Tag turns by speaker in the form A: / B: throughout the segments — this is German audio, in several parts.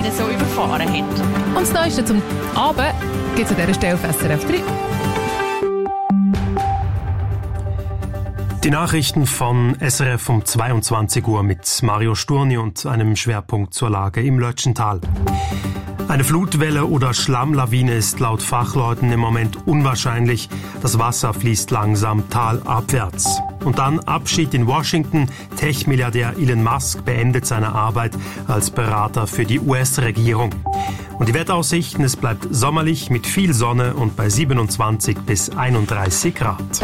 A: so überfahren haben.
B: Und das Neueste zum Abend gibt es an dieser Stelle auf SRF 3.
C: Die Nachrichten von SRF um 22 Uhr mit Mario Sturni und einem Schwerpunkt zur Lage im Lötschental. Eine Flutwelle oder Schlammlawine ist laut Fachleuten im Moment unwahrscheinlich. Das Wasser fließt langsam talabwärts. Und dann Abschied in Washington. Tech-Milliardär Elon Musk beendet seine Arbeit als Berater für die US-Regierung. Und die Wetteraussichten, es bleibt sommerlich mit viel Sonne und bei 27 bis 31 Grad.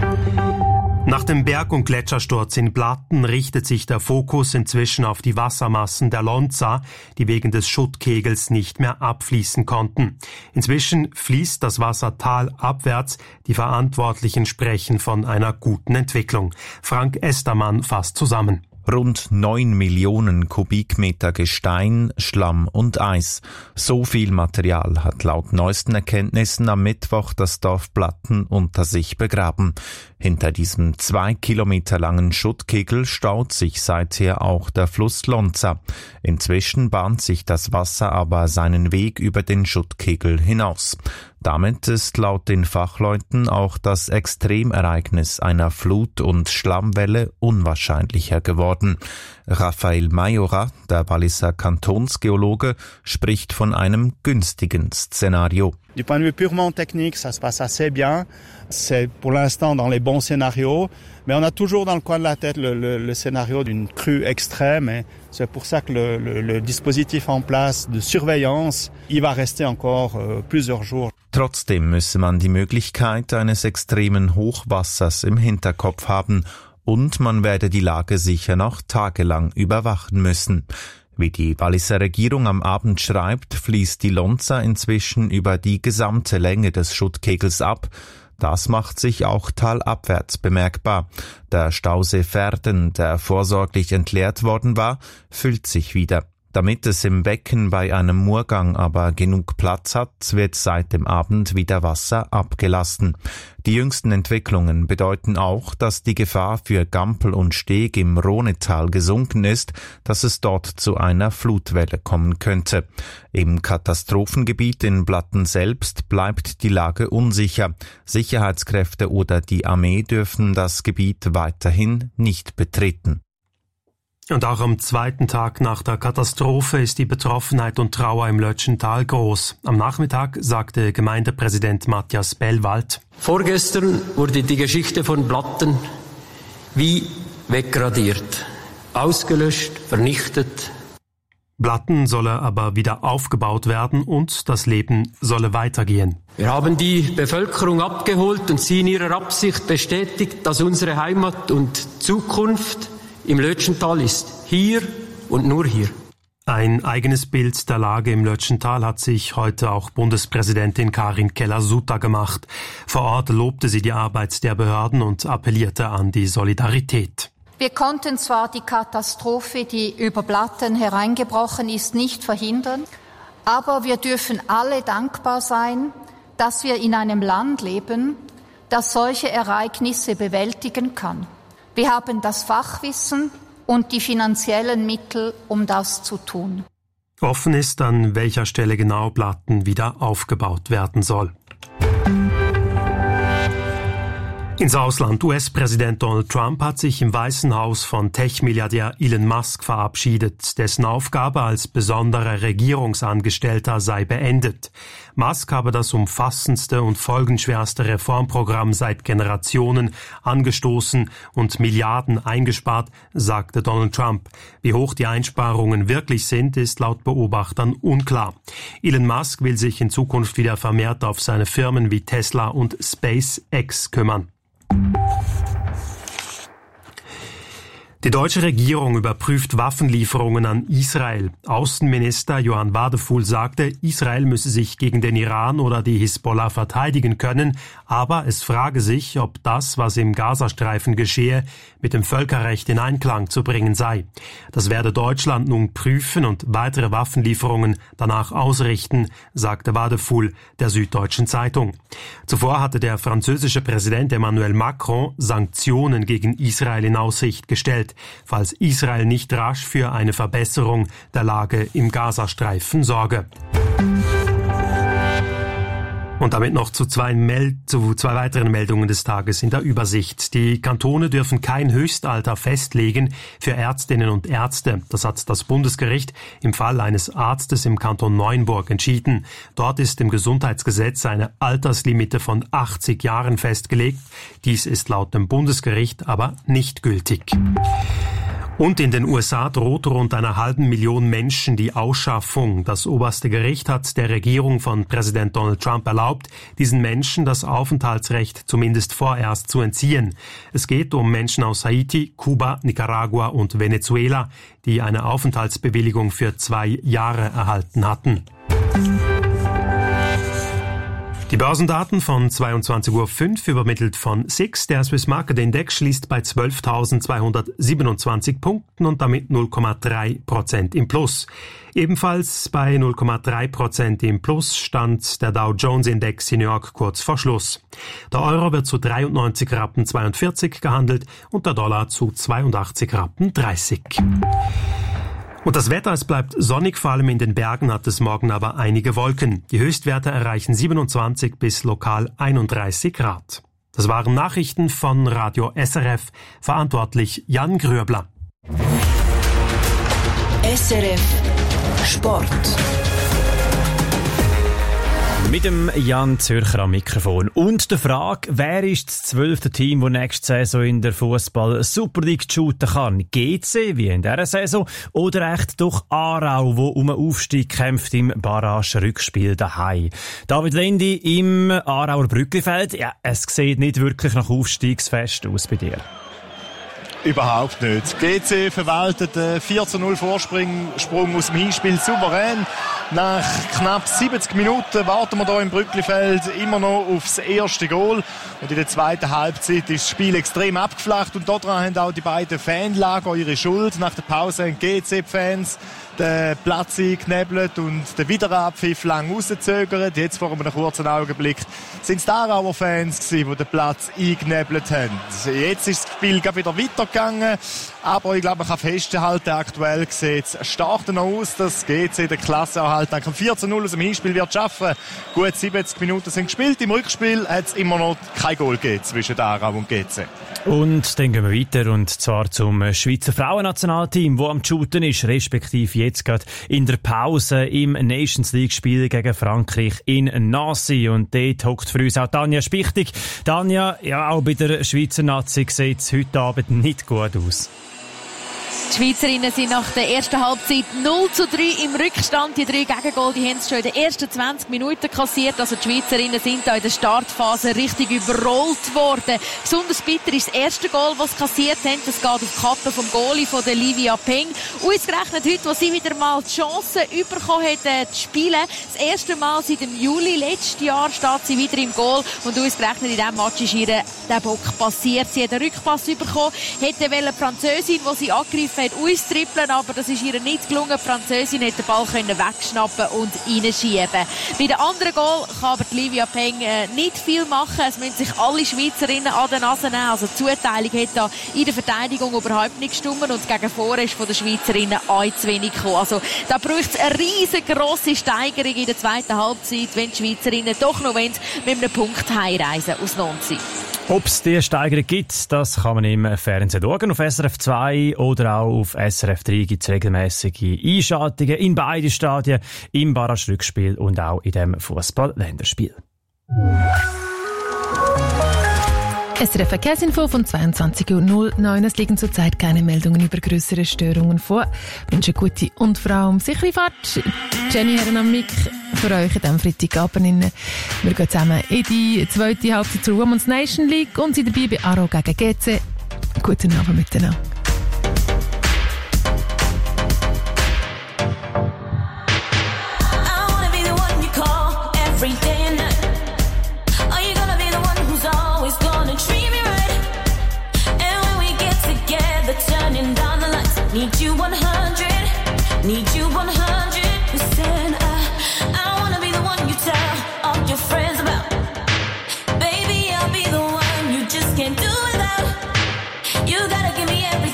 C: Nach dem Berg- und Gletschersturz in Blatten richtet sich der Fokus inzwischen auf die Wassermassen der Lonza, die wegen des Schuttkegels nicht mehr abfließen konnten. Inzwischen fließt das Wasser talabwärts. Die Verantwortlichen sprechen von einer guten Entwicklung. Frank Estermann fasst zusammen.
D: Rund 9 Millionen Kubikmeter Gestein, Schlamm und Eis. So viel Material hat laut neuesten Erkenntnissen am Mittwoch das Dorf Blatten unter sich begraben. Hinter diesem 2 Kilometer langen Schuttkegel staut sich seither auch der Fluss Lonza. Inzwischen bahnt sich das Wasser aber seinen Weg über den Schuttkegel hinaus. Damit ist laut den Fachleuten auch das Extremereignis einer Flut- und Schlammwelle unwahrscheinlicher geworden. Raphael Majora, der Walliser Kantonsgeologe, spricht von einem günstigen Szenario.
E: Du point de vue purement technique, ça se passe assez bien. C'est pour l'instant dans les bons scénarios, mais on a toujours dans le coin de la tête le scénario d'une crue extrême. Et c'est pour ça que le dispositif en place de surveillance, il va rester encore plusieurs jours.
D: Trotzdem müsse man die Möglichkeit eines extremen Hochwassers im Hinterkopf haben und man werde die Lage sicher noch tagelang überwachen müssen. Wie die Walliser Regierung am Abend schreibt, fließt die Lonza inzwischen über die gesamte Länge des Schuttkegels ab. Das macht sich auch talabwärts bemerkbar. Der Stausee Verden, der vorsorglich entleert worden war, füllt sich wieder. Damit es im Becken bei einem Murrgang aber genug Platz hat, wird seit dem Abend wieder Wasser abgelassen. Die jüngsten Entwicklungen bedeuten auch, dass die Gefahr für Gampel und Steg im Rhonetal gesunken ist, dass es dort zu einer Flutwelle kommen könnte. Im Katastrophengebiet in Blatten selbst bleibt die Lage unsicher. Sicherheitskräfte oder die Armee dürfen das Gebiet weiterhin nicht betreten.
C: Und auch am zweiten Tag nach der Katastrophe ist die Betroffenheit und Trauer im Lötschental groß. Am Nachmittag sagte Gemeindepräsident Matthias Bellwald:
F: Vorgestern wurde die Geschichte von Blatten wie wegradiert, ausgelöscht, vernichtet.
C: Blatten solle aber wieder aufgebaut werden und das Leben solle weitergehen.
F: Wir haben die Bevölkerung abgeholt und sie in ihrer Absicht bestätigt, dass unsere Heimat und Zukunft im Lötschental ist. Hier und nur hier.
C: Ein eigenes Bild der Lage im Lötschental hat sich heute auch Bundespräsidentin Karin Keller-Sutter gemacht. Vor Ort lobte sie die Arbeit der Behörden und appellierte an die Solidarität.
G: Wir konnten zwar die Katastrophe, die über Blatten hereingebrochen ist, nicht verhindern, aber wir dürfen alle dankbar sein, dass wir in einem Land leben, das solche Ereignisse bewältigen kann. Wir haben das Fachwissen und die finanziellen Mittel, um das zu tun.
C: Offen ist, an welcher Stelle genau Blatten wieder aufgebaut werden soll. Ins Ausland. US-Präsident Donald Trump hat sich im Weißen Haus von Tech-Milliardär Elon Musk verabschiedet. Dessen Aufgabe als besonderer Regierungsangestellter sei beendet. Musk habe das umfassendste und folgenschwerste Reformprogramm seit Generationen angestoßen und Milliarden eingespart, sagte Donald Trump. Wie hoch die Einsparungen wirklich sind, ist laut Beobachtern unklar. Elon Musk will sich in Zukunft wieder vermehrt auf seine Firmen wie Tesla und SpaceX kümmern. Die deutsche Regierung überprüft Waffenlieferungen an Israel. Außenminister Johann Wadefuhl sagte, Israel müsse sich gegen den Iran oder die Hisbollah verteidigen können, aber es frage sich, ob das, was im Gazastreifen geschehe, mit dem Völkerrecht in Einklang zu bringen sei. Das werde Deutschland nun prüfen und weitere Waffenlieferungen danach ausrichten, sagte Wadefuhl der Süddeutschen Zeitung. Zuvor hatte der französische Präsident Emmanuel Macron Sanktionen gegen Israel in Aussicht gestellt. gerechnet, falls Israel nicht rasch für eine Verbesserung der Lage im Gazastreifen sorge. Und damit noch zu zwei weiteren Meldungen des Tages in der Übersicht. Die Kantone dürfen kein Höchstalter festlegen für Ärztinnen und Ärzte. Das hat das Bundesgericht im Fall eines Arztes im Kanton Neuenburg entschieden. Dort ist im Gesundheitsgesetz eine Alterslimite von 80 Jahren festgelegt. Dies ist laut dem Bundesgericht aber nicht gültig. Und in den USA droht rund 500.000 Menschen die Ausschaffung. Das oberste Gericht hat der Regierung von Präsident Donald Trump erlaubt, diesen Menschen das Aufenthaltsrecht zumindest vorerst zu entziehen. Es geht um Menschen aus Haiti, Kuba, Nicaragua und Venezuela, die eine Aufenthaltsbewilligung für 2 Jahre erhalten hatten. Die Börsendaten von 22.05 Uhr übermittelt von SIX. Der Swiss Market Index schließt bei 12.227 Punkten und damit 0,3% im Plus. Ebenfalls bei 0,3% im Plus stand der Dow Jones Index in New York kurz vor Schluss. Der Euro wird zu 93,42 Rappen gehandelt und der Dollar zu 82,30 Rappen. Und das Wetter, es bleibt sonnig, vor allem in den Bergen hat es morgen aber einige Wolken. Die Höchstwerte erreichen 27 bis lokal 31 Grad. Das waren Nachrichten von Radio SRF, verantwortlich Jan Grüebler.
A: SRF Sport.
H: Mit dem Jan Zürcher am Mikrofon und der Frage, wer ist das 12. Team, das nächste Saison in der Fußball Super League shooten kann? GC, wie in dieser Saison, oder echt doch Aarau, wo um einen Aufstieg kämpft im Barrage-Rückspiel daheim? David Lendi im Aarauer Brücklifeld. Ja, es sieht nicht wirklich nach Aufstiegsfest aus bei dir.
I: Überhaupt nicht. GC verwaltet 4:0 Vorsprung aus dem Hinspiel souverän. Nach knapp 70 Minuten warten wir hier im Brücklifeld immer noch aufs erste Goal. Und in der zweiten Halbzeit ist das Spiel extrem abgeflacht. Und daran haben auch die beiden Fanlager ihre Schuld. Nach der Pause haben GC-Fans den Platz eingeknebelt und den Wiederabpfiff lang rauszögert. Jetzt vor einem kurzen Augenblick sind es die Aarauer Fans gewesen, die den Platz eingeknebelt haben. Jetzt ist das Spiel wieder weitergegangen, aber ich glaube, man kann festhalten, aktuell sieht es stark noch aus, dass GC den Klassenerhalt nach dem 4:0 aus dem Hinspiel wird schaffen. Gut 70 Minuten sind gespielt. Im Rückspiel hat es immer noch kein Goal gegeben zwischen Aarau und GC.
H: Und dann gehen wir weiter, und zwar zum Schweizer Frauennationalteam, das am Shooten ist, respektive jetzt gerade in der Pause im Nations League-Spiel gegen Frankreich in Nancy. Und dort hockt für uns auch Tanja Spichtig. Tanja, ja, auch bei der Schweizer Nazi sieht es heute Abend nicht gut aus.
J: Die Schweizerinnen sind nach der ersten Halbzeit 0:3 im Rückstand. Die 3 Gegengol, die haben es schon in den ersten 20 Minuten kassiert. Also die Schweizerinnen sind da in der Startphase richtig überrollt worden. Besonders bitter ist das erste Goal, das sie kassiert haben. Das geht auf die Kappe vom Goalie von der Livia Peng. Ausgerechnet heute, wo sie wieder mal die Chance bekommen hat, zu spielen. Das erste Mal seit dem Juli letztes Jahr steht sie wieder im Goal. Und ausgerechnet in diesem Match ist ihr der Bock passiert. Sie hat einen Rückpass bekommen, hätte die Französin, die sie angegriffen hat, austrippeln, aber das ist ihr nicht gelungen. Die Französin hat den Ball wegschnappen und reinschieben. Bei den anderen Goal kann aber Livia Peng nicht viel machen. Es müssen sich alle Schweizerinnen an den Nase nehmen. Also die Zuteilung hat da in der Verteidigung überhaupt nicht gestimmt und gegen vorne ist von den Schweizerinnen auch zu wenig gekommen. Also da braucht es eine riesengroße Steigerung in der zweiten Halbzeit, wenn die Schweizerinnen doch noch mit einem Punkt heimreisen aus Nancy.
H: Ob es diese Steigerung gibt, das kann man im Fernsehen schauen. Auf SRF 2 oder auch auf SRF 3 gibt es regelmäßige Einschaltungen in beiden Stadien, im Barrage-Rückspiel und auch in dem Fußball-Länderspiel.
B: SRF Verkehrsinfo von 22.09 Uhr. Es liegen zurzeit keine Meldungen über grössere Störungen vor. Ich wünsche gute und vor allem sichere Fahrt. Jenny Herren am Mic für euch in diesem Freitagabend. Wir gehen zusammen in die zweite Halbzeit zur Women's Nation League und sind dabei bei Aarau gegen GC. Guten Abend miteinander.
K: Need you 100, need you 100%. I wanna be the one you tell all your friends about. Baby, I'll be the one you just can't do without. You gotta give me everything.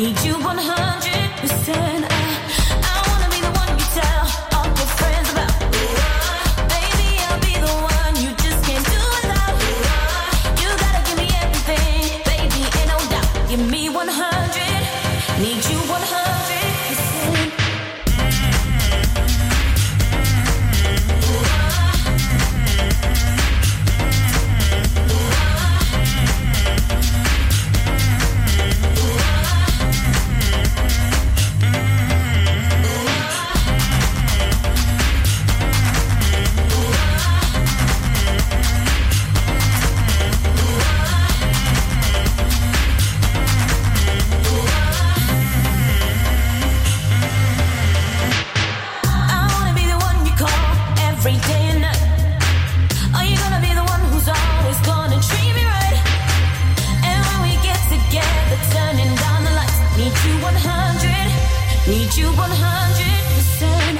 K: Need you 100%. I wanna be the one you tell all your friends about. Baby, I'll be the one you just can't do without. You gotta give me everything, baby, ain't no doubt. Give me 100. Need you 100%. Every day and night. Are you gonna be the one who's always gonna treat me right? And when we get together, turning down the lights. Need you 100. Need you 100%.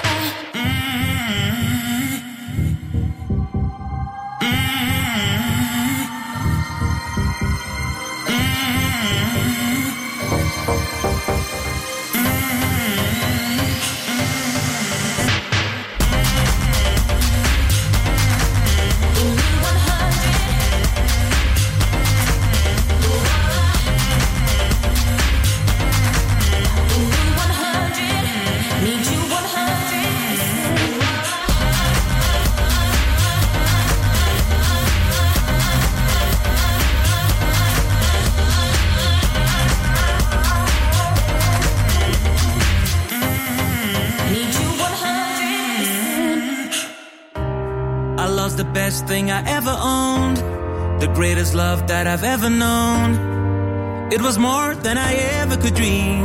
L: The best thing I ever owned, the greatest love that I've ever known. It was more than I ever could dream.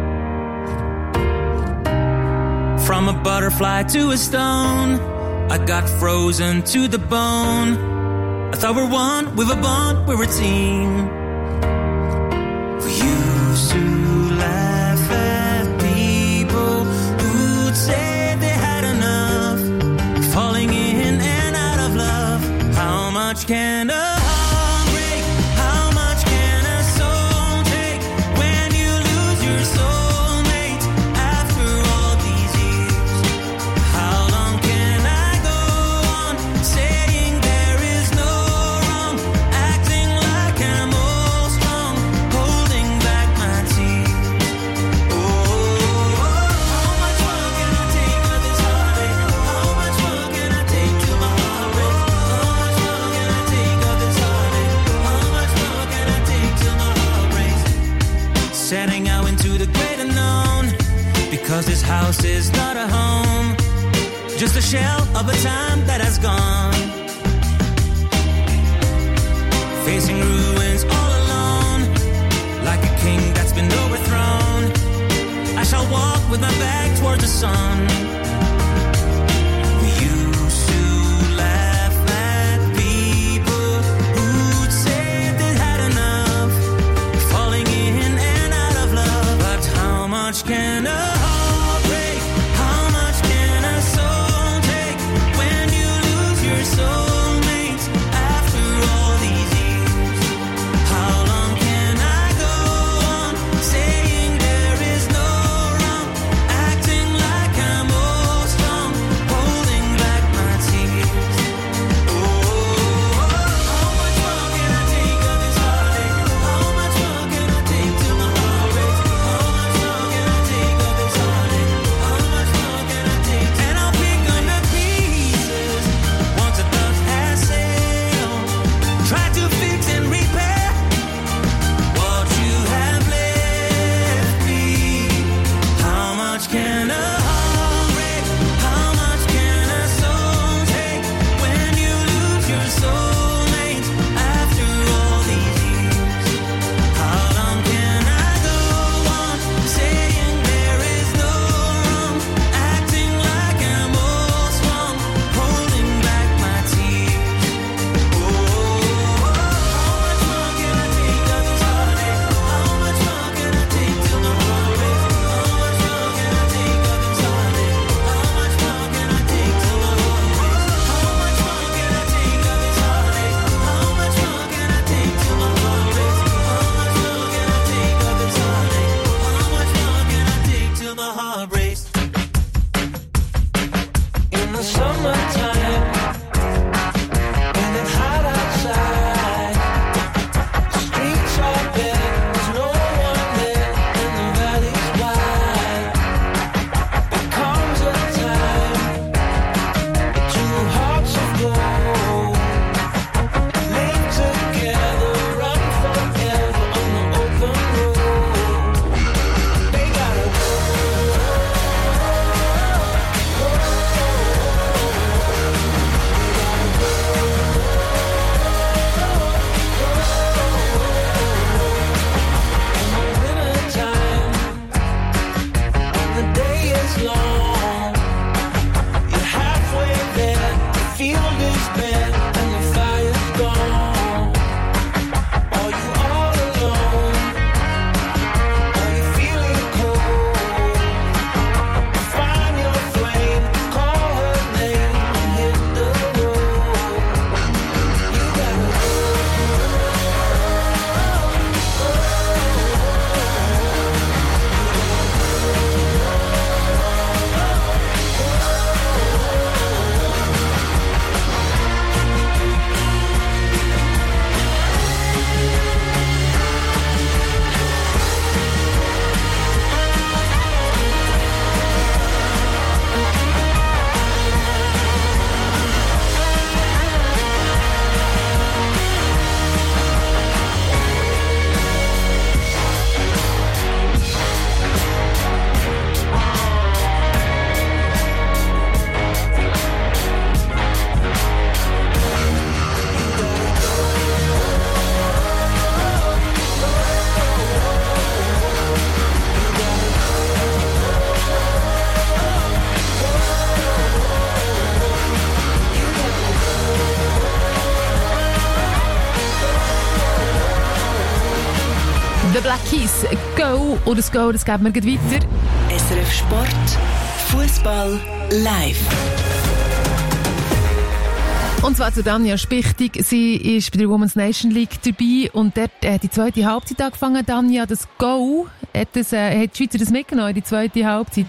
L: From a butterfly to a stone, I got frozen to the bone. I thought we're one, we were bond, we were a team. We used to laugh at people who'd say they had enough, falling in and out of love. How much can a heart break? How much can a soul take when you lose your soulmate after all these years? How long can I go on saying there is no wrong, acting like I'm all strong, holding back my tears? Oh, how much more can I take of this heartache? How much more can I take till my heart breaks? How much more can I take of this heartache? How much more can I take till my heart breaks? Setting out into the great unknown, because this house is not a home, just a shell of a time that has gone. Facing ruins all alone, like a king that's been overthrown. I shall walk with my back toward the sun. We used to laugh at people who'd say they had enough, falling in and out of love. But how much can a heart break? How much can a soul take when you lose your soulmate after all these years? How long can I go on saying there is no wrong, acting like I'm all strong, holding back my tears? Oh, how much more can I take of this heartache? How much more can I take till my heart breaks? How much more can I take of this
B: Black Keys, Go oder das Go, das geben wir gleich weiter.
A: SRF Sport, Fußball live.
B: Und zwar zu Danja Spichtig. Sie ist bei der Women's Nation League dabei und dort hat die zweite Halbzeit angefangen. Danja, das Go, hat die Schweizer das mitgenommen in die zweite Halbzeit?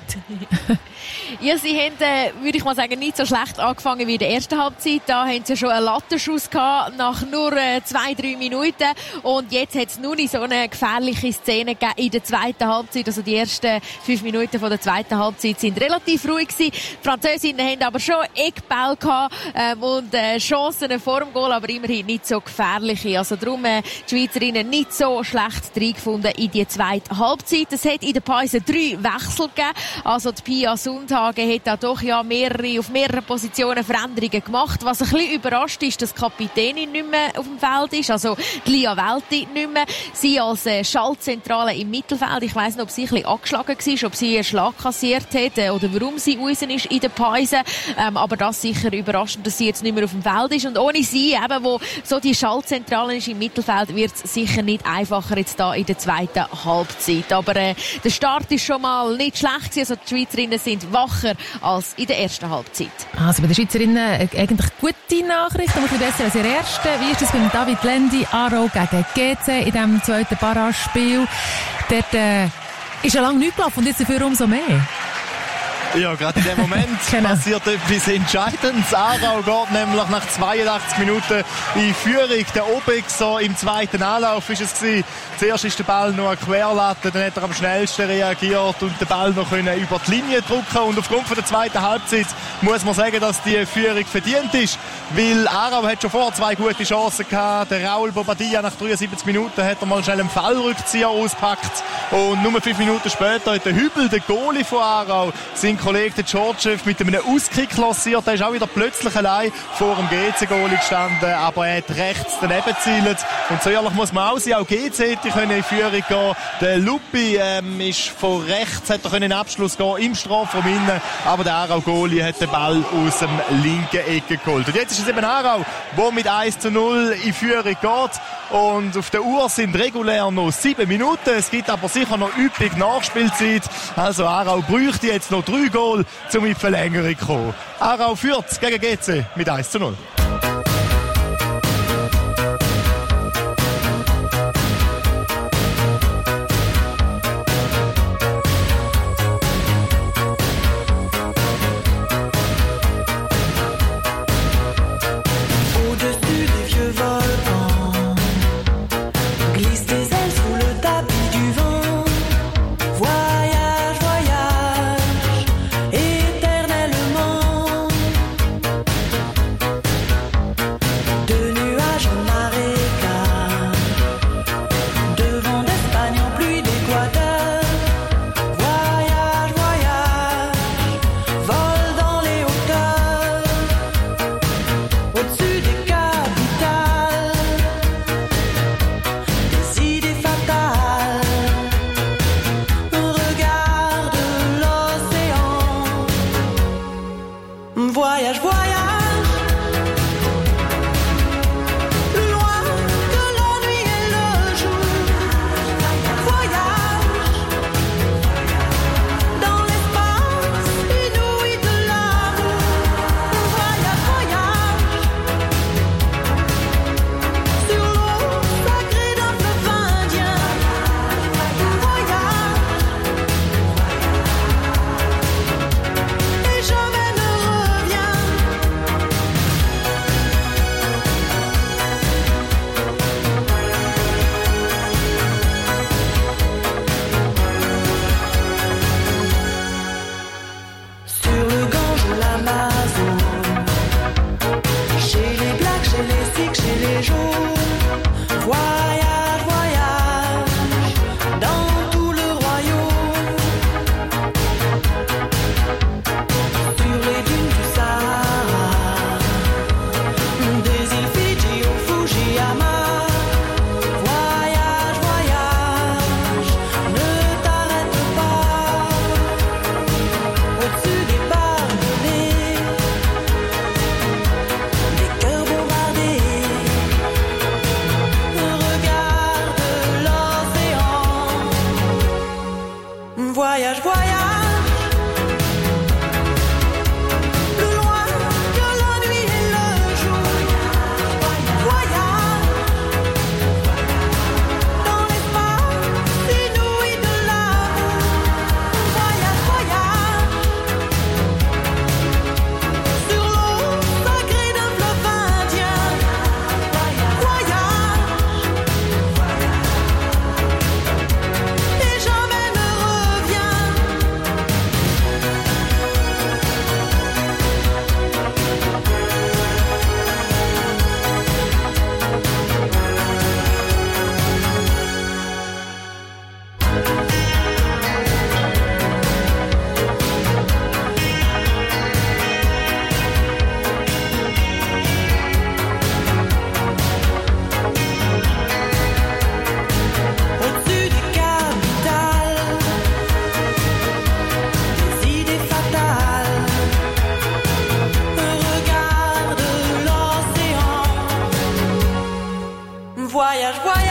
J: Ja, sie haben, würde ich mal sagen, nicht so schlecht angefangen wie in der ersten Halbzeit. Da haben sie schon einen Lattenschuss gehabt, nach nur 2-3 Minuten. Und jetzt hat es nur nicht so eine gefährliche Szene gegeben in der zweiten Halbzeit. Also die ersten 5 Minuten von der zweiten Halbzeit sind relativ ruhig gewesen. Die Französinnen haben aber schon Eckball gehabt und Chancen vor dem Goal, aber immerhin nicht so gefährliche. Also darum die Schweizerinnen nicht so schlecht reingefunden in die zweite Halbzeit. Es hat in der Pause 3 Wechsel gegeben. Also die Pia Sundhagen hat da doch ja auf mehreren Positionen Veränderungen gemacht. Was ein bisschen überrascht ist, dass die Kapitänin nicht mehr auf dem Feld ist, also die Lia Welti nicht mehr. Sie als Schaltzentrale im Mittelfeld. Ich weiss nicht, ob sie ein bisschen angeschlagen war, ob sie einen Schlag kassiert hat oder warum sie raus ist in der Pause. Aber das sicher überraschend, dass sie jetzt nicht mehr auf dem Feld ist. Und ohne sie, eben, wo so die Schaltzentrale ist im Mittelfeld, wird es sicher nicht einfacher jetzt da in der zweiten Halbzeit. Aber der Start ist schon mal nicht schlecht gewesen. Also die Schweizerinnen sind wacher als in der ersten Halbzeit.
B: Also bei den Schweizerinnen eigentlich gute Nachrichten, ein bisschen besser als ihre erste. Wie ist es mit David Lendi, Aarau gegen GC in diesem zweiten Barrage-Spiel? Dort ist ja lange nichts gelaufen und jetzt dafür umso mehr.
I: Ja, gerade in dem Moment passiert etwas Entscheidendes. Aarau geht nämlich nach 82 Minuten in Führung. Der Obex so im zweiten Anlauf ist es gewesen. Zuerst ist der Ball noch eine Querlatte, dann hat er am schnellsten reagiert und den Ball noch über die Linie drücken. Und aufgrund von der zweiten Halbzeit muss man sagen, dass die Führung verdient ist, weil Aarau hat schon vorher 2 gute Chancen gehabt. Der Raul Bobadilla nach 73 Minuten hat er mal schnell einen Fallrückzieher ausgepackt und nur 5 Minuten später hat der Hübel, der Goalie von Aarau, sein Kollege Georgiev mit einem Auskick lanciert. Er ist auch wieder plötzlich allein vor dem GC-Goalie gestanden, aber er hat rechts daneben gezielt. Und so ehrlich muss man auch sein, auch GC hätte in Führung gehen. Der Lupi ist von rechts, hat er einen Abschluss gehen im Strafraum innen, aber der Aarau-Goalie hat den Ball aus dem linken Ecke geholt. Und jetzt ist es eben Aarau, der mit 1:0 in Führung geht. Und auf der Uhr sind regulär noch 7 Minuten. Es gibt aber sicher noch üppig Nachspielzeit. Also Aarau bräuchte jetzt noch 3 Goal, um in die Verlängerung zu kommen. Aarau führt gegen GC mit 1:0.
K: Voyage, voyage. Voyage, voyage.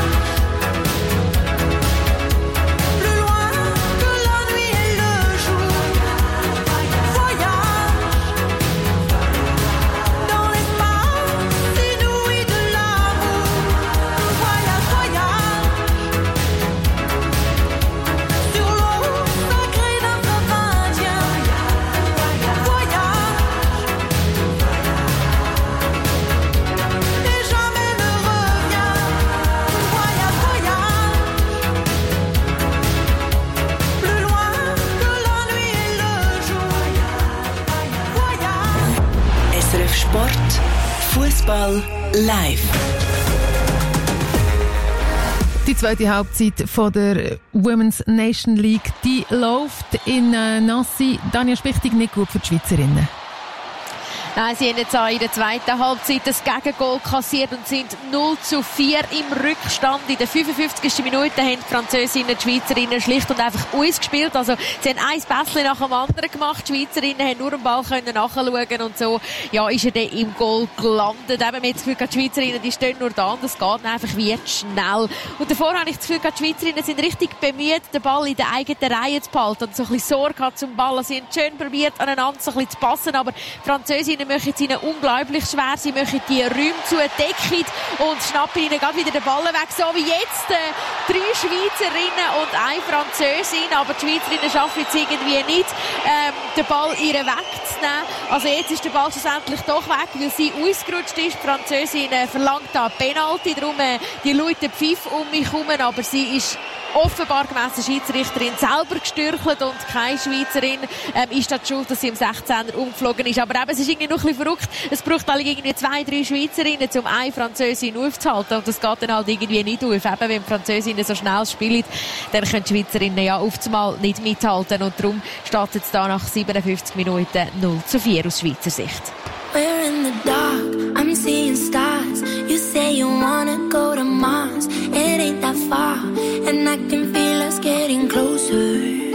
A: Sport, Fußball live.
B: Die zweite Halbzeit von der Women's Nation League, die läuft in Nancy. Daniel Spichtig, nicht gut für die Schweizerinnen.
J: Nein, sie haben jetzt auch in der zweiten Halbzeit das Gegengol kassiert und sind 0:4 im Rückstand. In der 55. Minute haben die Französinnen die Schweizerinnen schlicht und einfach ausgespielt. Also, sie haben ein Pässchen nach dem anderen gemacht. Die Schweizerinnen haben nur den Ball nachschauen und so, ja, ist er dann im Goal gelandet. Eben, mit das Gefühl, die Schweizerinnen, die stehen nur da und es geht einfach wie schnell. Und davor habe ich das Gefühl, die Schweizerinnen sind richtig bemüht, den Ball in der eigenen Reihe zu behalten und so ein bisschen Sorge hat zum Ball. Sie haben schön probiert, aneinander so ein bisschen zu passen, aber die Französinnen machen es ihnen unglaublich schwer. Sie machen die Räume zu, decken und schnappen ihnen gerade wieder den Ball weg. So wie jetzt 3 Schweizerinnen und eine Französin. Aber die Schweizerinnen schaffen es irgendwie nicht, den Ball ihr wegzunehmen. Also jetzt ist der Ball schlussendlich doch weg, weil sie ausgerutscht ist. Die Französin verlangt da Penalty. Darum die Leute Pfiff um mich herum. Aber sie ist offenbar gemäss der Schiedsrichterin selber gestürchelt und keine Schweizerin ist das schuld, dass sie im 16er umgeflogen ist. Aber eben, es ist irgendwie noch ein bisschen verrückt. Es braucht alle irgendwie 2, 3 Schweizerinnen, um eine Französin aufzuhalten. Und das geht dann halt irgendwie nicht auf. Eben, wenn die Französinnen so schnell spielen, dann können die Schweizerinnen ja auf einmal nicht mithalten. Und darum steht es jetzt da nach 57 Minuten 0:4 aus Schweizer Sicht.
K: We're in the dark, I'm seeing stars. You say you wanna go to Mars. It ain't that far, and I can feel us getting closer.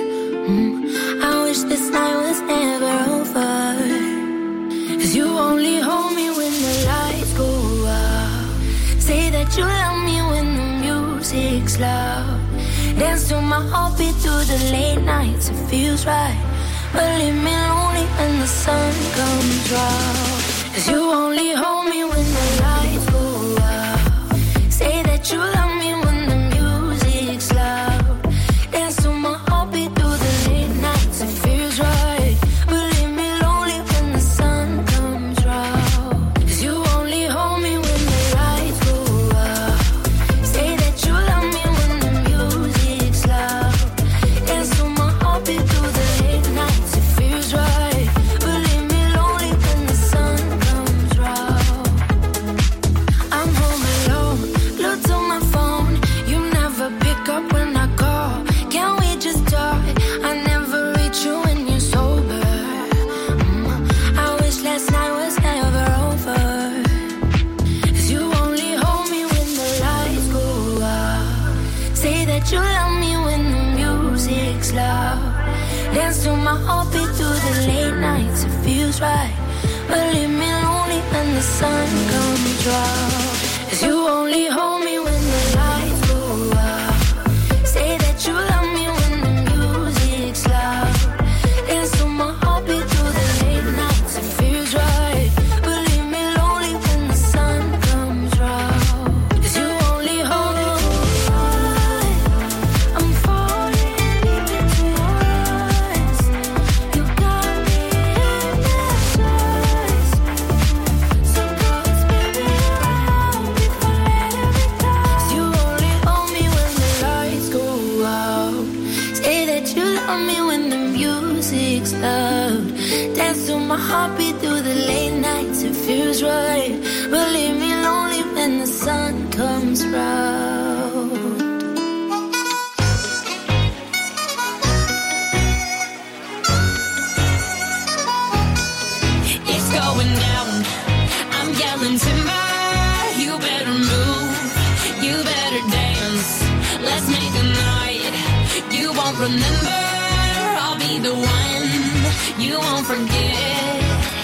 K: I wish this night was never over. 'Cause you only hold me when the lights go out. Say that you love me when the music's loud. Dance to my heartbeat through the late nights, it feels right. But leave me lonely when the sun comes round. 'Cause you only hold me when the lights go out. Say that you love me when the music's loud. Dance to my heartbeat through the late nights, it feels right. But leave me lonely when the sun comes round. 'Cause you only hold me when the lights go out. Say that you love me when the music's loud. Dance to my heartbeat through the late nights, it feels right. But leave me lonely when the sun comes round. I'm home alone, glued to my phone. You never pick up when I call. Can we just talk? I never reach you when you're sober. I wish last night was never over. 'Cause you only hold me when the lights go out. Say that you love me when the music's loud. Dance to my heartbeat through the late nights, it feels right. But leave me lonely when the sun comes round. 'Cause you only hold me when the lights go out. Say that you love me when the when the music's loud. Dance to my heartbeat through the late nights, it feels right. But leave me lonely when the sun comes round. It's going down, I'm yelling timber. You better move, you better dance. Let's make a night you won't remember. I'll be the one you won't forget.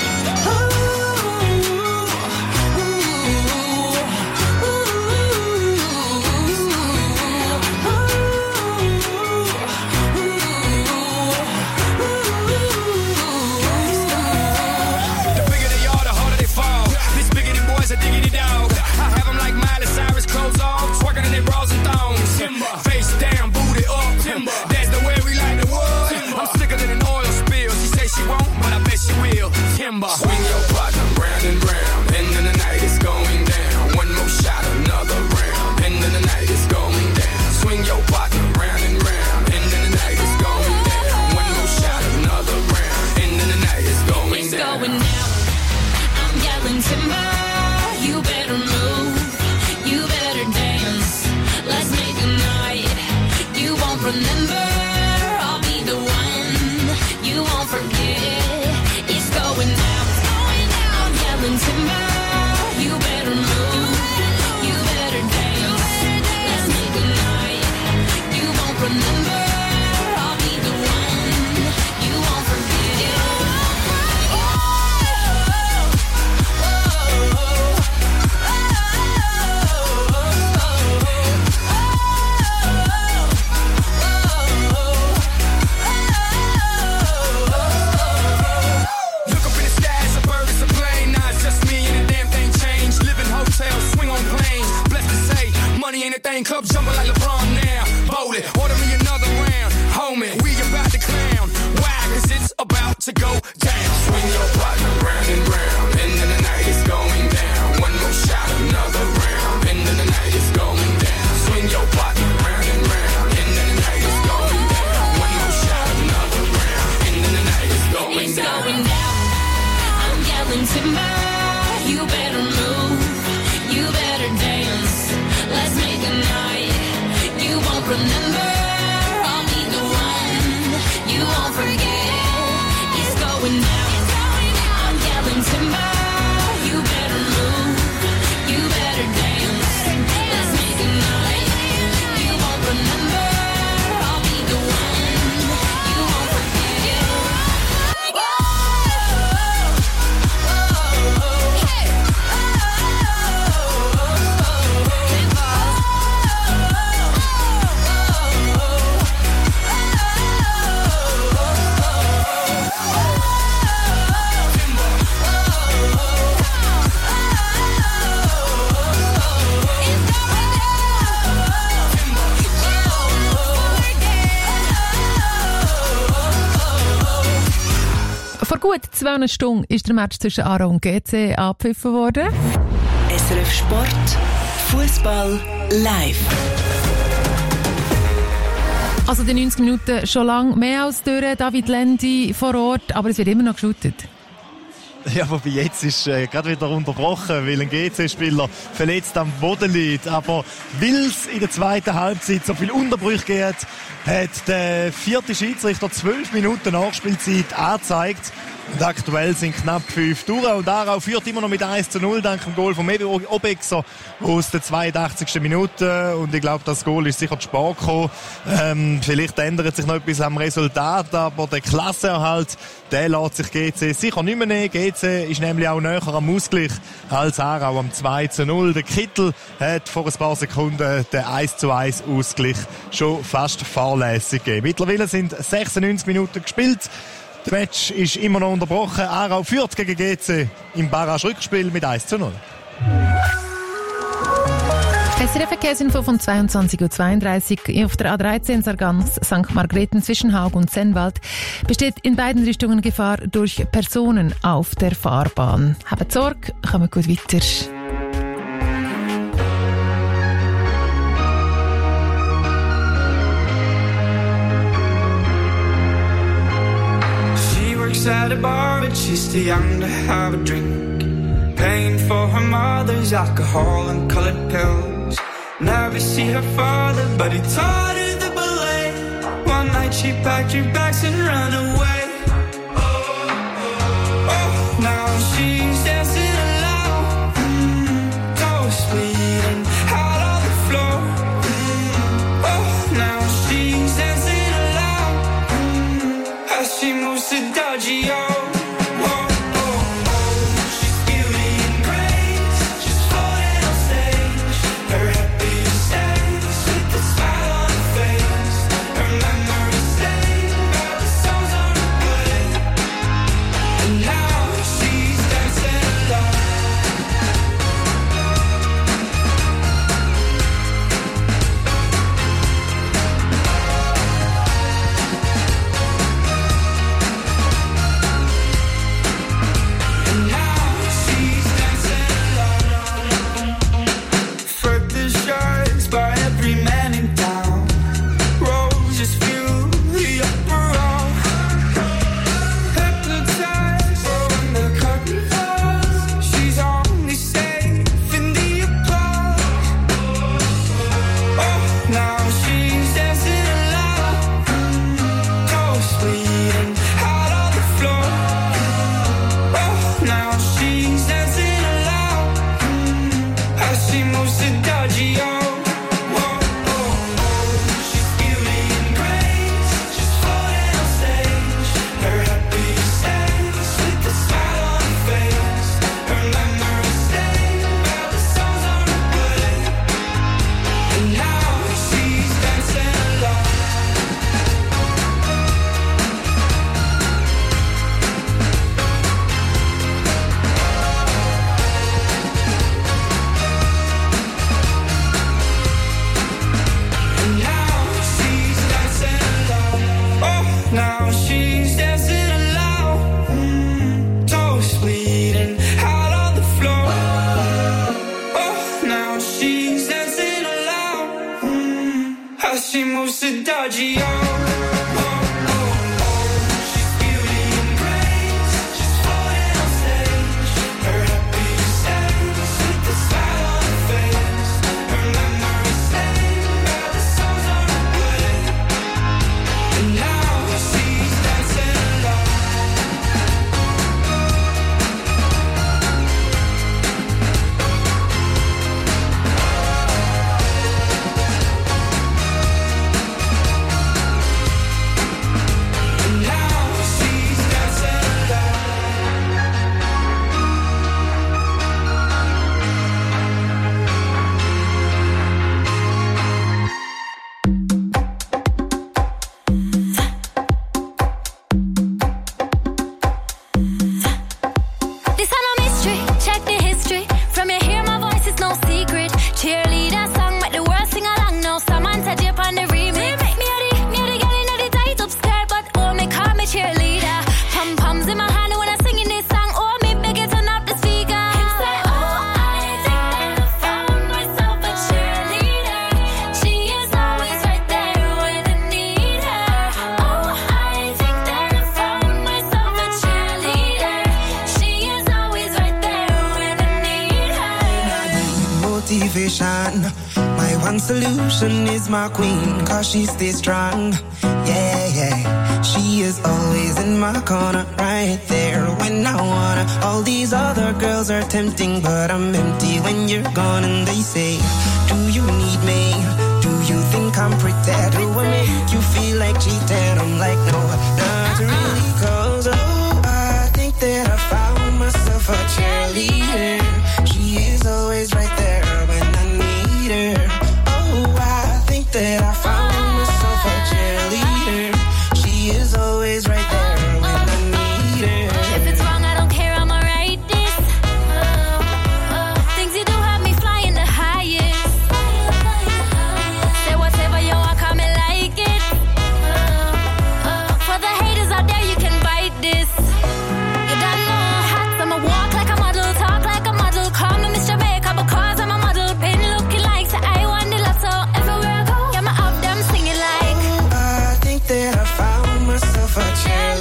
M: The bigger they are, the harder they fall. This bigger than boys, a diggity dog. I have them like Miley Cyrus, clothes off, twerking in their bras and thongs. Face down, booty up. That's the way we like the world. I'm sicker than an oil spill. She say she won't, but I bet she will. Timber. Swing your partner round and round. End of the night is going down. One more shot, another round. End of the night is going down. Swing your partner round and round. End of the night is going down. One more shot, another round. End of the night is going
K: It's
M: down.
K: going down. I'm yelling timber. You better move. You better dance. Let's make a night you won't remember. I'll be the one you won't forget. It's going down. I'm yelling timber. You better move. You better dance. Let's make a night you won't remember. I'll be the one you won't forget.
M: Look up in the sky, it's a bird, it's a plane. Nah, it's just me and the damn thing changed. Live in hotels, swing on planes. Blessed to say, money ain't a thing. Club jumping like LeBron now. Bowl it, order me another round. Homie, we about to clown. Why? Cause it's about to go down. Swing your partner round and round. End of the night is going down. One more shot, another round. End of the night is going down. Swing your partner round and round. End of the night is going down. One more shot, another round. End of the night is going
K: It's
M: down.
K: going down. I'm yelling timber. You better move. You better dance. Let's make a night you won't remember. I'll be the one you won't forget. It's going down. I'm yelling timber. You better move. You better dance. Let's make a night you won't remember. I'll be the one you won't forget.
B: Vor gut 2 Stunden ist der Match zwischen Aarau und GC abgepfiffen worden.
A: SRF Sport, Fußball live.
B: Also die 90 Minuten schon lang mehr als durch. David Lendi vor Ort, aber es wird immer noch geshootet.
I: Ja, wobei jetzt ist gerade wieder unterbrochen, weil ein GC-Spieler verletzt am Boden liegt. Aber weil es in der zweiten Halbzeit so viele Unterbrüche gibt, hat der vierte Schiedsrichter 12 Minuten Nachspielzeit angezeigt. Und aktuell sind knapp 5 durch. Und Aarau führt immer noch mit 1:0 dank dem Goal von Obexer aus der 82. Minute. Und ich glaube, das Goal ist sicher zu spät gekommen. Vielleicht ändert sich noch etwas am Resultat, aber der Klassenerhalt, der lässt sich GC sicher nicht mehr nehmen. GC ist nämlich auch näher am Ausgleich als Aarau am 2:0. Der Kittel hat vor ein paar Sekunden den 1:1 Ausgleich schon fast fahrlässig gegeben. Mittlerweile sind 96 Minuten gespielt. Das Match ist immer noch unterbrochen. Aarau führt gegen GC im Barrage-Rückspiel mit 1:0.
B: SRF Verkehrsinfo von 22:32 Uhr. Auf der A13 Sargans St. Margrethen zwischen Haug und Sennwald besteht in beiden Richtungen Gefahr durch Personen auf der Fahrbahn. Habt Sorge, kommen gut weiter.
N: Works at a bar, but she's too young to have a drink. Paying for her mother's alcohol and colored pills. Never see her father, but he taught her the ballet. One night she packed her bags and ran away. Oh, now she's dancing alone, toes bleeding out on the floor. Oh, now she's dancing alone, as she moves to Dodgy-O.
O: My one solution is my queen, cause she stays strong. Yeah, yeah. She is always in my corner, right there when I wanna. All these other girls are tempting, but I'm empty when you're gone. And they say, do you need me? Do you think I'm pretty? Do I make you feel like cheating? I'm like, no, not really, cause oh, I think that I found myself a cheerleader. She is always right there when I need her. Oh, I think that I found myself a cheerleader. She is always right there when I need her.
K: If it's wrong, I don't care, I'ma write this. Things you do have me flying the highest. Say whatever you want, call me like it. For the haters out there, you can bite this. You don't know hot, I'ma walk like a model, talk like a model. Call me Miss Jamaica because I'm a model. Been looking like, so I won the lotto. Everywhere I go, yeah, my up them singing like.
O: I think that I found myself a cheerleader.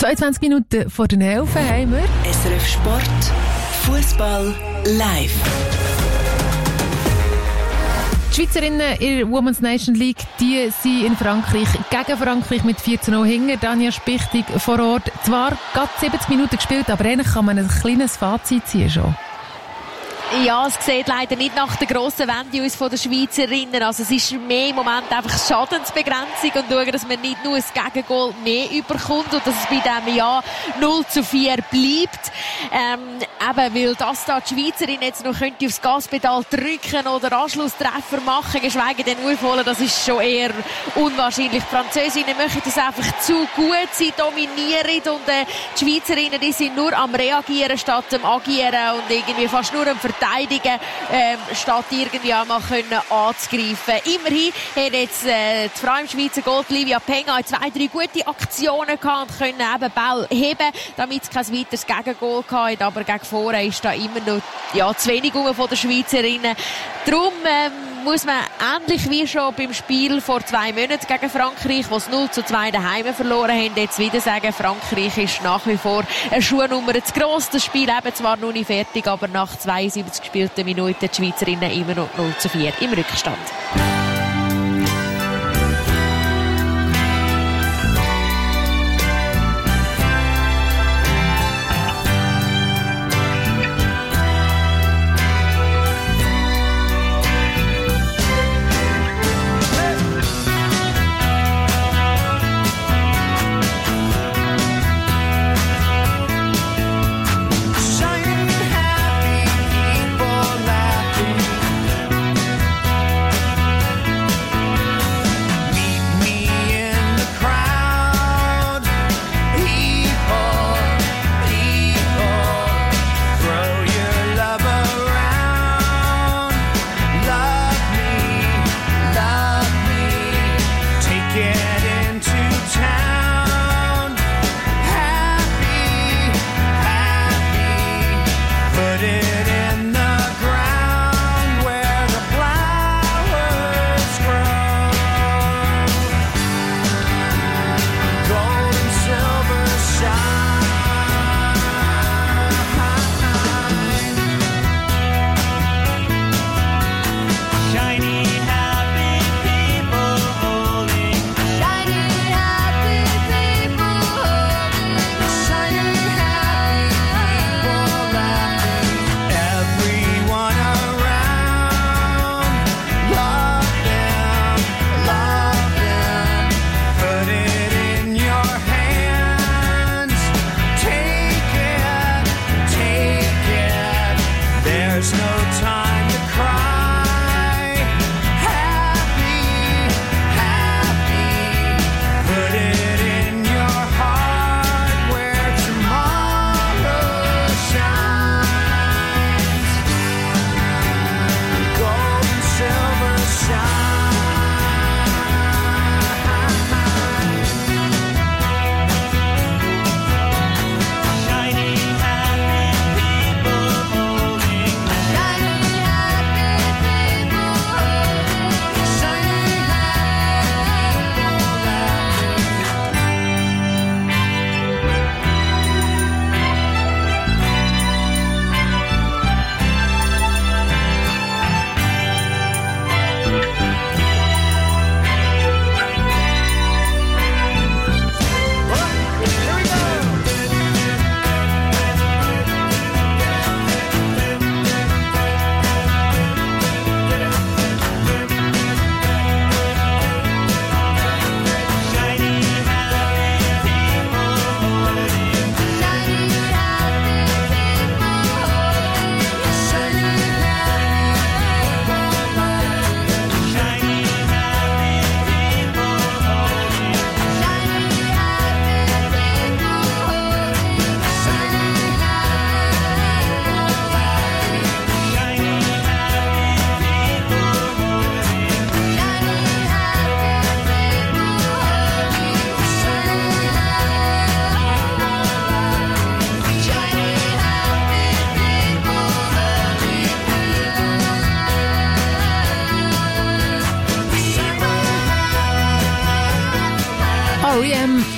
B: 22 Minuten vor den 11 haben wir
A: SRF Sport, Fußball live.
B: Die Schweizerinnen in der Women's Nation League, die sind in Frankreich gegen Frankreich mit 4:0 hinten. Danja Spichtig vor Ort. Zwar gerade 70 Minuten gespielt, aber eigentlich kann man ein kleines Fazit ziehen schon.
J: Ja, es sieht leider nicht nach der grossen Wende aus von den Schweizerinnen. Also es ist mehr im Moment einfach Schadensbegrenzung und schauen, dass man nicht nur ein Gegengol mehr überkommt und dass es bei diesem Jahr 0:4 bleibt. Eben, weil das da die Schweizerin jetzt noch könnte aufs Gaspedal drücken oder Anschlusstreffer machen, geschweige denn aufholen, das ist schon eher unwahrscheinlich. Die Französinnen möchten das einfach zu gut, sie dominieren und die Schweizerinnen, die sind nur am Reagieren statt am Agieren und irgendwie fast nur am Verteidigen, statt irgendwie einmal anzugreifen. Immerhin hat jetzt die Frau im Schweizer Gold Livia Penga 2-3 gute Aktionen gehabt und können eben Ball heben, damit es kein weiteres Gegengol gehabt. Aber gegen vorne ist da immer noch zu wenig von den Schweizerinnen. Darum muss man ähnlich wie schon beim Spiel vor 2 Monaten gegen Frankreich, wo es 0:2 daheim verloren haben, jetzt wieder sagen, Frankreich ist nach wie vor eine Schuhnummer zu gross. Das Spiel eben zwar noch nicht fertig, aber nach 72 gespielten Minuten die Schweizerinnen immer noch 0:4 im Rückstand.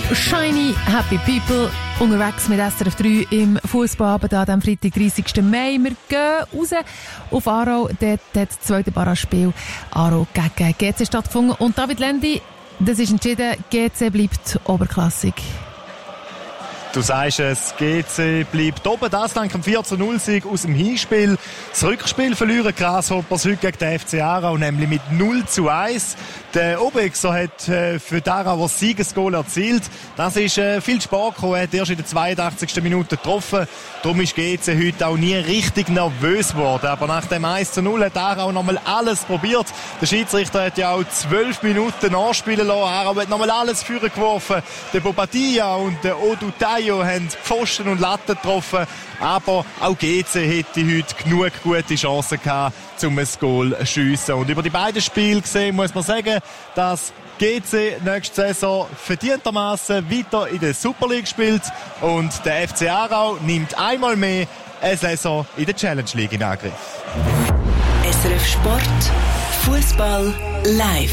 B: Shiny Happy People unterwegs mit SRF 3 im Fußballabend am Freitag, 30. Mai. Wir gehen raus auf Aarau. Dort hat das zweite Barrage-Spiel Aarau gegen GC stattgefunden. Und David Lendi, das ist entschieden, GC bleibt oberklassig.
I: Du sagst es, GC bleibt oben. Das dank dem 4-0-Sieg aus dem Hinspiel. Das Rückspiel verlieren Grasshoppers heute gegen den FC Aarau, nämlich mit 0-1. Der Obexer hat für die Aarau das Siegesgoal erzielt. Das ist viel Spaß gekommen. Er hat erst in der 82. Minute getroffen. Darum ist GC heute auch nie richtig nervös geworden. Aber nach dem 1-0 hat Aarau nochmal alles probiert. Der Schiedsrichter hat ja auch 12 Minuten nachspielen lassen. Aarau hat nochmal alles führen geworfen. Der Bobadilla und der Odutayo haben Pfosten und Latten getroffen. Aber auch GC hätte heute genug gute Chancen gehabt, um ein Goal zu schiessen. Und über die beiden Spiele gesehen muss man sagen, dass GC nächste Saison verdientermaßen weiter in der Super League spielt und der FC Aarau nimmt einmal mehr eine Saison in der Challenge League in Angriff.
A: SRF Sport, Fußball live.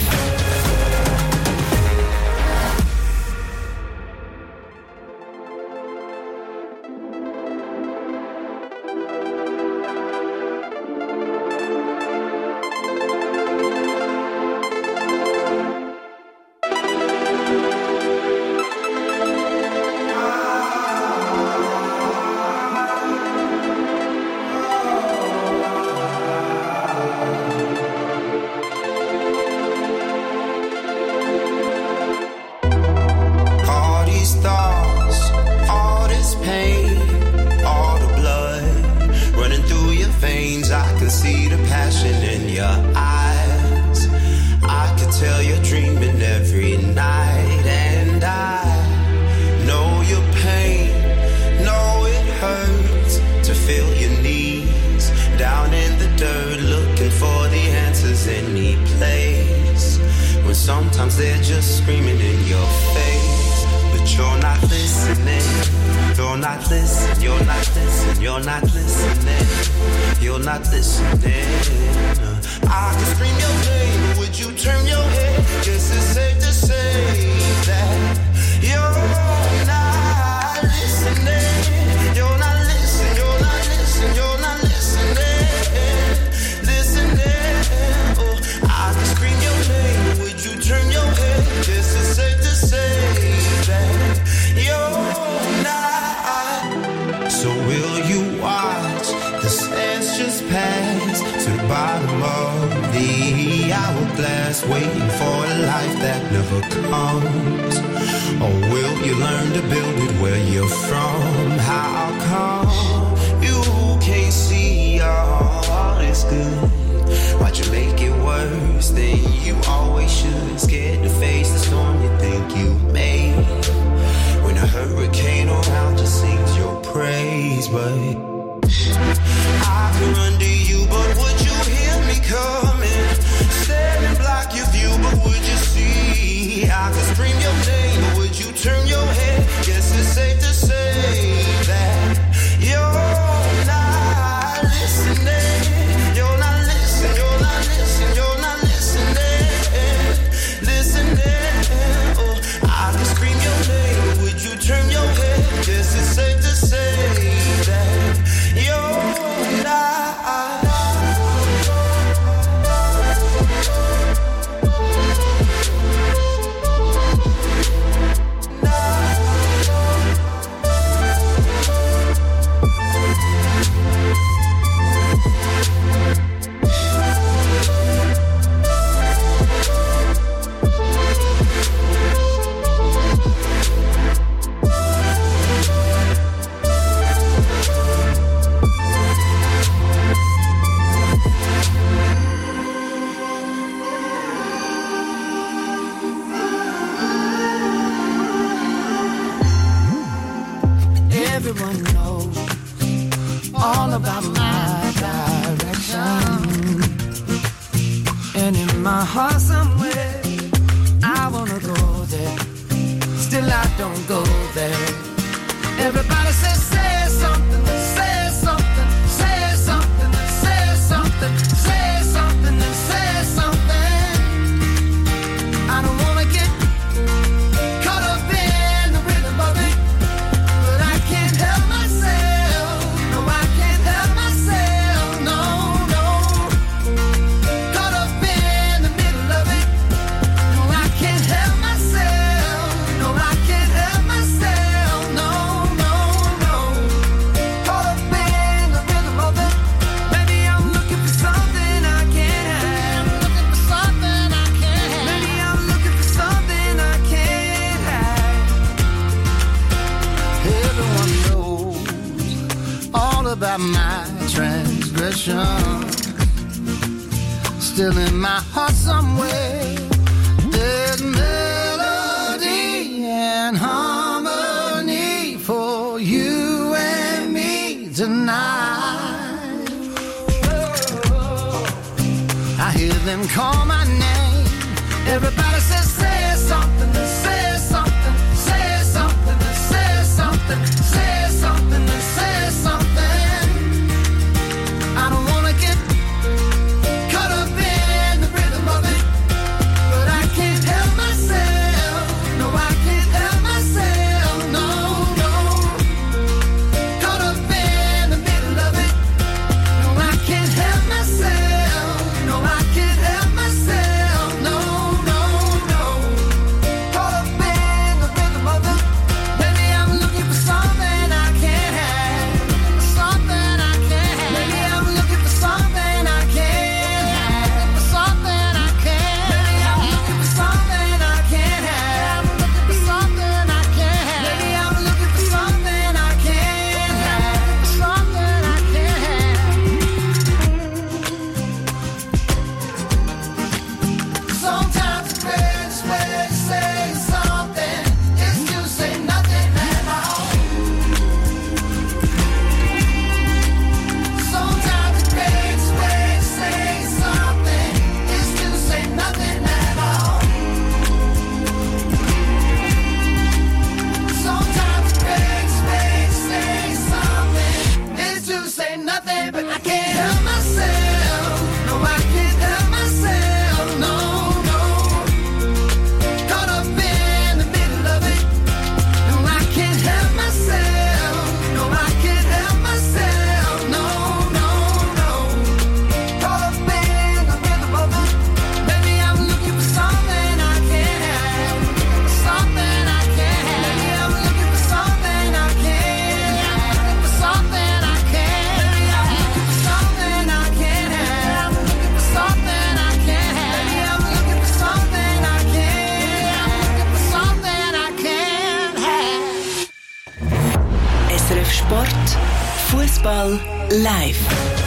O: Sometimes they're just screaming in your face, but you're not listening. You're not listening. You're not listening. You're not listening. You're not listening. I can scream your name, but would you turn your head? Guess it's safe to say that you're not listening. You're not listening. You're not listening. You're not listening. Listening. Oh, I can scream your name, but would you turn your head? Guess it's safe to say that you're not. So will you watch the sands just pass to the bottom of the hourglass, waiting for a life that never comes? Or will you learn to build it where you're from? How come you can't see all is good? Why'd you make it worse than you always should? Scared to face the storm you think you made. When a hurricane around just sings your praise, but I can run to you, but would you hear me coming? Stand and block your view, but would you see? I can scream your name, but would you turn your head? Guess it's safe to say that you're not listening. You're not listening. You're not listening. You're not listening. Listening. Oh, I can scream your name, but would you turn your head? Guess it's safe to say that you're not. Everyone knows all about my direction, and in my heart somewhere I wanna go there, still I don't go there. Everybody say something, say something, say something, say something, say something, say something. I don't wanna get caught up in
P: about my transgression. Still in my heart somewhere, there's melody and harmony for you and me tonight. I hear them call my name. Everybody says, say something, say something, say something, say something, say something, say something. I don't wanna get caught up in the rhythm of it, but I can't help myself. No, I can't help myself. No, no. Caught up in the middle of it. No, I can't help myself. No, I can't help myself. No, no, no. Caught up in the rhythm of it. Maybe I'm looking for something I can't have. Something I can't have. Maybe I'm looking for something I can't have. For something I can't. Maybe I'm looking for something I can't have. For something I can't have. Maybe I'm looking for something I can't have. For something I can't have. Sometimes the greatest way to say something is to say nothing at all. Sometimes the greatest way to say something is to say nothing at all. Sometimes the greatest way to say something is to say nothing, but I can't help myself. No, I can't help myself. No, no. Caught up in the middle of it. No, I can't help myself. No, I can't help myself. No, no, no. Caught up in the rhythm of it. Maybe I'm looking for something I can't have. Something I can't have. Maybe I'm looking for something I can't have. For something I can't. Maybe I'm looking for something I can't have. Looking for something I can't have. Maybe I'm looking for something I can't have. For something I can't have.
A: SRF Sport, Fußball live.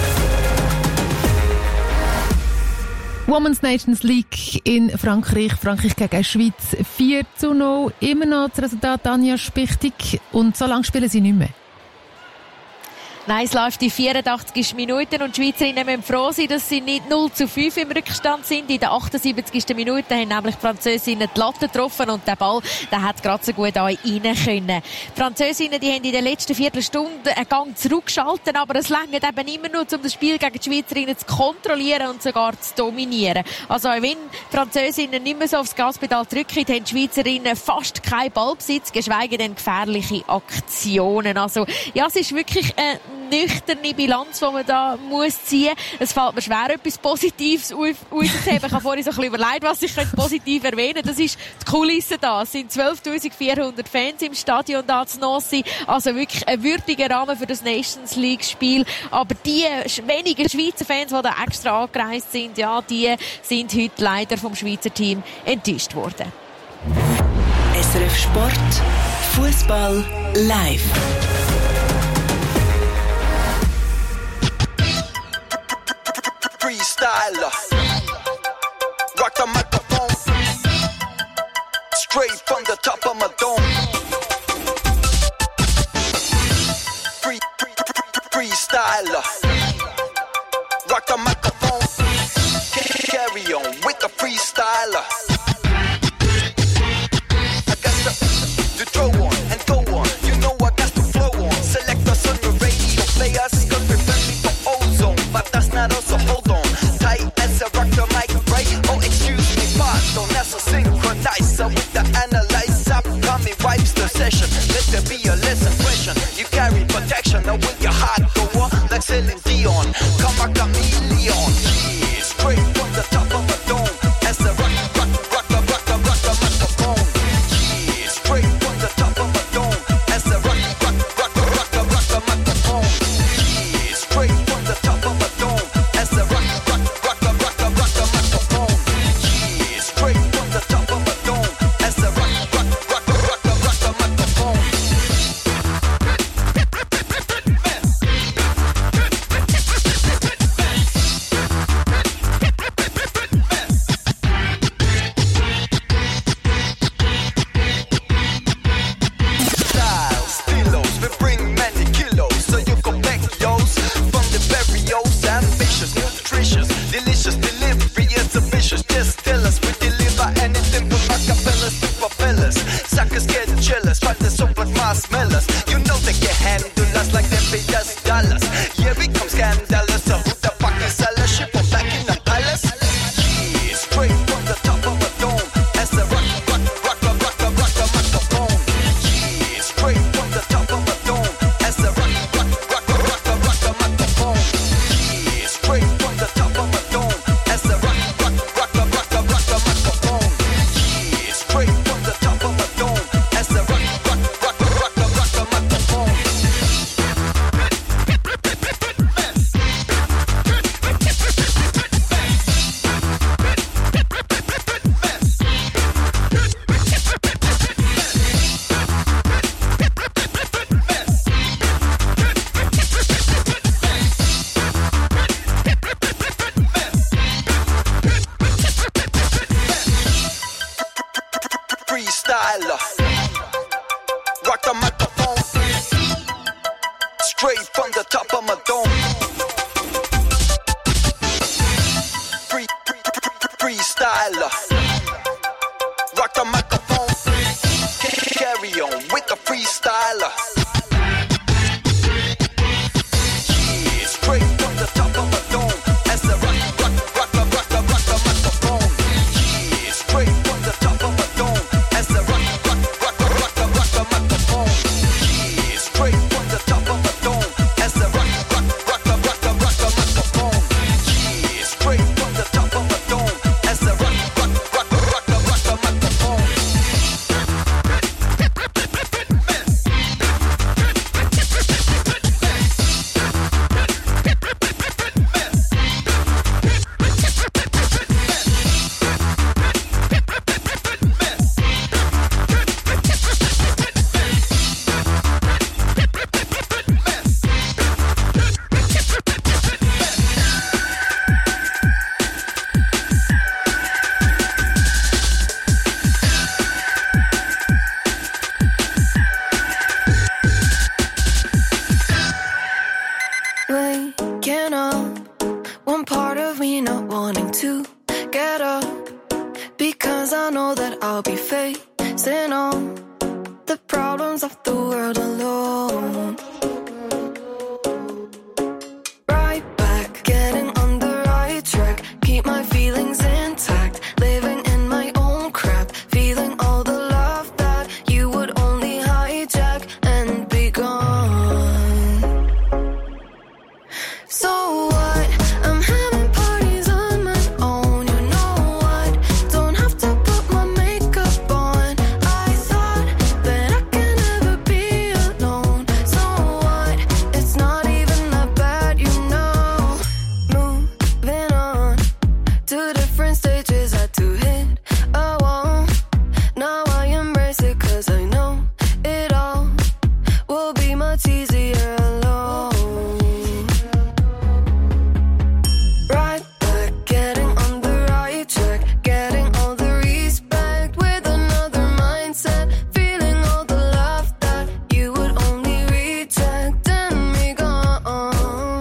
B: Women's Nations League in Frankreich. Frankreich gegen Schweiz 4:0. Immer noch das Resultat Anja Spichtig. Und so lange spielen sie nicht mehr.
J: Nein, es läuft die 84. Minute und die Schweizerinnen müssen froh sein, dass sie nicht 0:5 im Rückstand sind. In der 78. Minute haben nämlich die Französinnen die Latte getroffen und der Ball, der hat gerade so gut rein können. Die Französinnen, die haben in der letzten Viertelstunde einen Gang zurückgeschaltet, aber es reicht eben immer nur, um das Spiel gegen die Schweizerinnen zu kontrollieren und sogar zu dominieren. Also auch wenn die Französinnen nicht mehr so aufs Gaspedal drücken, haben die Schweizerinnen fast keinen Ballbesitz, geschweige denn gefährliche Aktionen. Also ja, es ist wirklich eine nüchterne Bilanz, die man da muss ziehen muss. Es fällt mir schwer, etwas Positives auszuheben. Ich habe vorhin so ein bisschen überlegt, was ich positiv erwähnen könnte. Das ist die Kulisse da. Es sind 12.400 Fans im Stadion da zu Nossi. Also wirklich ein würdiger Rahmen für das Nations League-Spiel. Aber die wenigen Schweizer Fans, die da extra angereist sind, ja, die sind heute leider vom Schweizer Team enttäuscht worden.
A: SRF Sport, Fußball live.
Q: Freestyler, rock the microphone, straight from the top of my dome. Freestyler, rock the microphone, carry on with the freestyler. I got to throw on and go on, you know I got to flow on. Select us on the radio, play us, cause we're friendly for ozone, but that's not us, so hold on. Tight as a rock the mic, right? Oh, excuse me, pardon, that's a synchronizer with the analyzer. Upcoming wipes the session, let there be a lesson question. You carry protection, now with your heart go on, like Celine Dion. Come a chameleon, yeah, straight from the top of a dome. As a rock the microphone, yeah, straight from the top of a dome. As a rock the microphone, yeah, straight from the top of a dome. As a rock the microphone, yeah, straight from the top of a dome. As a rock the microphone. dome. Freestyler. Rock the microphone. Carry on with the freestyler. Yeah, straight from the top of the dome. As the rock the microphone. Yeah, straight from the top of the dome. As the rock the microphone. Yeah, straight from the top of the dome. As the rock the microphone. Yeah, straight from the top of the dome. As the rock the microphone.
R: Waking up, one part of me not wanting to get up, because I know that I'll be facing all the problems of the world alone. Right back, getting on the right track, keep my feelings intact, living in my own crap, feeling all the love that you would only hijack and be gone. So what? I'm having parties on my own, you know what? Don't have to put my makeup on. I thought that I can never be alone. So what? It's not even that bad, you know. Moving on to different stages, had to hit a wall. Now I embrace it 'cause I know it all will be much easier alone. Right back, getting on the right track, getting all the respect with another mindset, feeling all the love that you would only reject and be gone.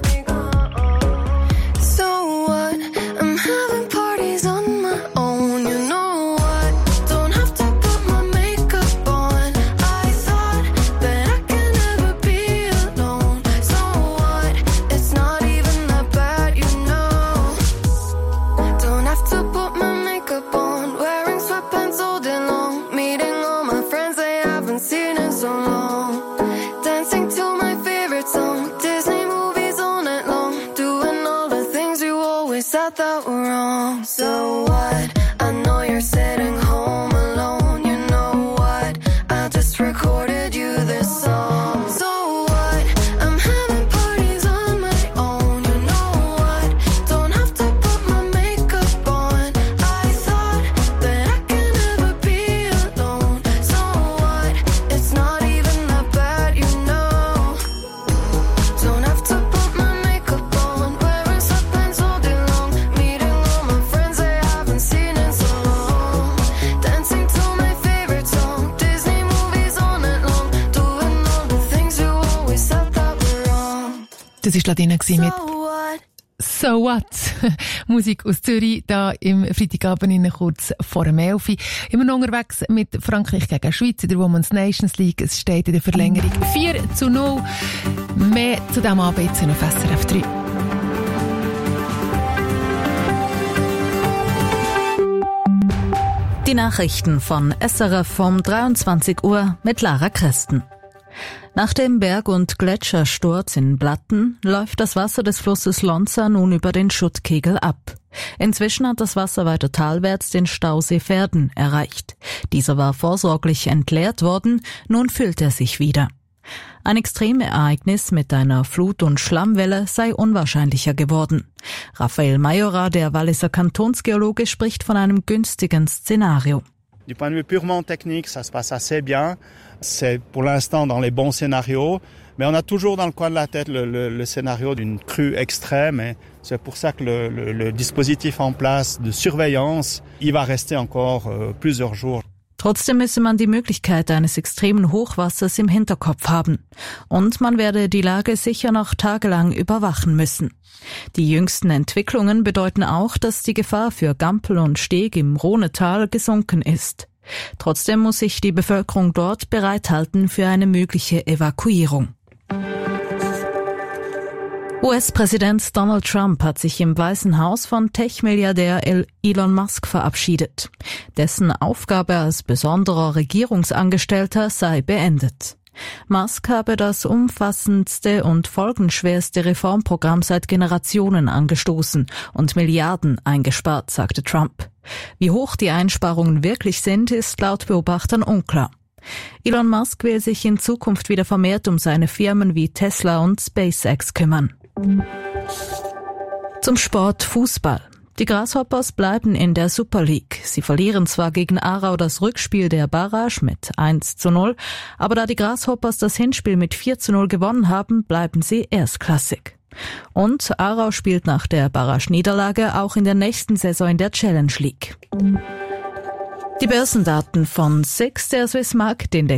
R: So what? I'm having parties on my own, you know what? Don't have to put my makeup on. I thought that I can never be alone. So what? It's not even that bad, you know. Don't have to put my makeup on, wearing sweatpants all day long, meeting all my friends I haven't seen in so long, dancing to my favorite song, Disney movies all night long, doing all the things you always said that were wrong. So what? I know you're sitting home alone, you know what? I just recorded you this song. So what? I'm having parties on my own, you know what? Don't have to put my makeup on. I thought that I can never be alone. So what? It's not even that bad, you know. Don't have to put my makeup on, wearing sweatpants all day long, meeting all my friends I haven't seen in so long, dancing to my favorite song, Disney movies all night long, doing all the things you always said that were wrong.
B: Das war Ladina mit
R: So what?
B: «So what?» Musik aus Zürich, da im Freitagabend kurz vor dem 11 Uhr. Immer noch unterwegs mit Frankreich gegen Schweiz in der Women's Nations League. Es steht in der Verlängerung 4:0. Mehr zu diesem Abend jetzt auf SRF 3.
S: Die Nachrichten von SRF um 23 Uhr mit Lara Kresten. Nach dem Berg- und Gletschersturz in Blatten läuft das Wasser des Flusses Lonza nun über den Schuttkegel ab. Inzwischen hat das Wasser weiter talwärts den Stausee Verden erreicht. Dieser war vorsorglich entleert worden, nun füllt er sich wieder. Ein Extremereignis mit einer Flut- und Schlammwelle sei unwahrscheinlicher geworden. Raphael Majora, der Walliser Kantonsgeologe, spricht von einem günstigen Szenario.
E: Du point de vue purement technique, ça se passe assez bien. C'est pour l'instant dans les bons scénarios, mais on a toujours dans le coin de la tête le scénario d'une crue extrême. Et c'est pour ça que le dispositif en place de surveillance, il va rester encore plusieurs jours.
S: Trotzdem müsse man die Möglichkeit eines extremen Hochwassers im Hinterkopf haben. Und man werde die Lage sicher noch tagelang überwachen müssen. Die jüngsten Entwicklungen bedeuten auch, dass die Gefahr für Gampel und Steg im Rhonetal gesunken ist. Trotzdem muss sich die Bevölkerung dort bereithalten für eine mögliche Evakuierung. US-Präsident Donald Trump hat sich im Weißen Haus von Tech-Milliardär Elon Musk verabschiedet. Dessen Aufgabe als besonderer Regierungsangestellter sei beendet. Musk habe das umfassendste und folgenschwerste Reformprogramm seit Generationen angestoßen und Milliarden eingespart, sagte Trump. Wie hoch die Einsparungen wirklich sind, ist laut Beobachtern unklar. Elon Musk will sich in Zukunft wieder vermehrt um seine Firmen wie Tesla und SpaceX kümmern. Zum Sport Fußball. Die Grasshoppers bleiben in der Super League. Sie verlieren zwar gegen Aarau das Rückspiel der Barrage mit 1:0, aber da die Grasshoppers das Hinspiel mit 4:0 gewonnen haben, bleiben sie erstklassig. Und Aarau spielt nach der Barrage-Niederlage auch in der nächsten Saison in der Challenge League. Die Börsendaten von SIX, der Swiss Market Index